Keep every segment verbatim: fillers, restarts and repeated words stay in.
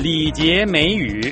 礼节美语。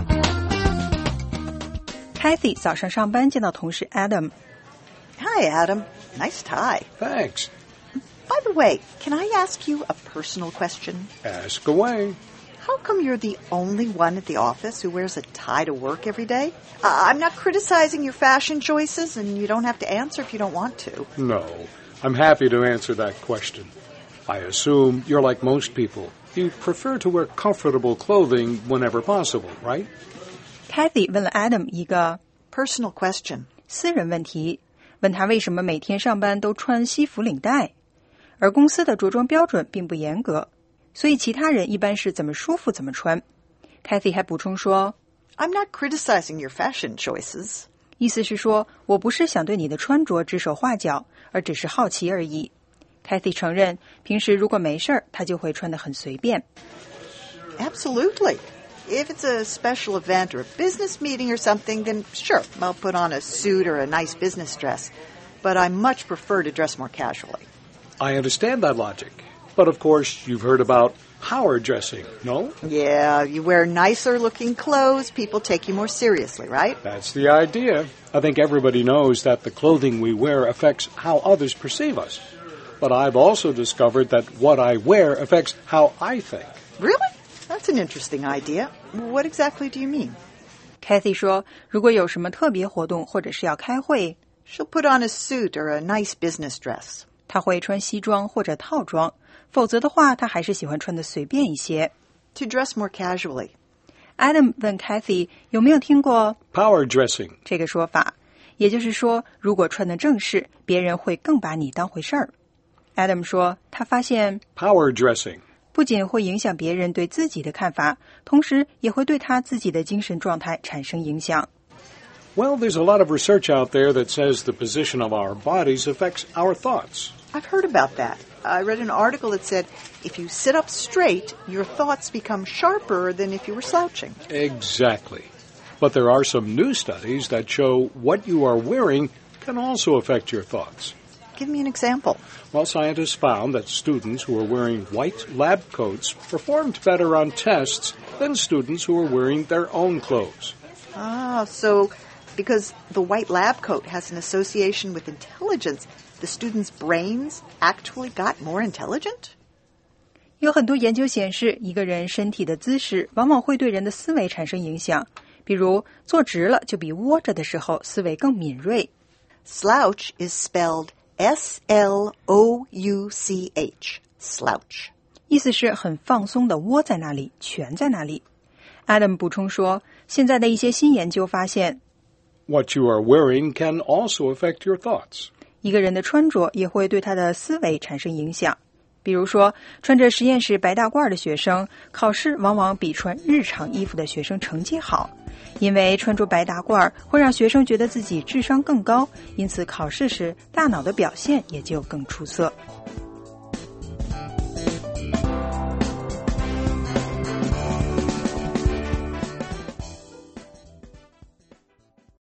Kathy 早上上班见到同事 Adam. Hi, Adam. Nice tie. Thanks. By the way, can I ask you a personal question? Ask away. How come you're the only one at the office who wears a tie to work every day? Uh, I'm not criticizing your fashion choices, and you don't have to answer if you don't want to. No, I'm happy to answer that question. I assume you're like most people. You prefer to wear comfortable clothing whenever possible, right? Kathy 问了 Adam 一个 Personal question. 私人问题，问他为什么每天上班都穿西服领带，而公司的着装标准并不严格，所以其他人一般是怎么舒服怎么穿。Kathy 还补充说 I'm not criticizing your fashion choices. 意思是说我不是想对你的穿着指手画脚，而只是好奇而已。Kathy 承认平时如果没事儿，她就会穿得很随便。 Absolutely. If it's a special event or a business meeting or something, then sure, I'll put on a suit or a nice business dress. But I much prefer to dress more casually. I understand that logic. But of course, you've heard about power dressing, no? Yeah, you wear nicer-looking clothes, people take you more seriously, right? That's the idea. I think everybody knows that the clothing we wear affects how others perceive us. But I've also discovered that what I wear affects how I think. Really? That's an interesting idea. What exactly do you mean? Kathy 说如果有什么特别活动或者是要开会， She'll put on a suit or a nice business dress. 她会穿西装或者套装，否则的话她还是喜欢穿得随便一些。 To dress more casually. Adam 问 Kathy 有没有听过 Power dressing. 这个说法，也就是说如果穿得正式，别人会更把你当回事儿。Adam 说他发现 Power dressing. 不仅会影响别人对自己的看法，同时也会对他自己的精神状态产生影响。 Well, there's a lot of research out there that says the position of our bodies affects our thoughts. I've heard about that. I read an article that said if you sit up straight, your thoughts become sharper than if you were slouching. Exactly. But there are some new studies that show what you are wearing can also affect your thoughts. Give me an example. Well, scientists found that students who are wearing white lab coats performed better on tests than students who are wearing their own clothes. Ah, so because the white lab coat has an association with intelligence, the students' brains actually got more intelligent? 有很多研究显示，一个人身体的姿势往往会对人的思维产生影响，比如坐直了就比窝着的时候思维更敏锐。 Slouch is spelled S L O U C H, slouch. 意思是很放松的窝在那里，蜷在那里。 Adam 补充说，现在的一些新研究发现， What you are wearing can also affect your thoughts. 一个人的穿着也会对他的思维产生影响。比如说，穿着实验室白大褂的学生，考试往往比穿日常衣服的学生成绩好，因为穿着白大褂会让学生觉得自己智商更高，因此考试时大脑的表现也就更出色。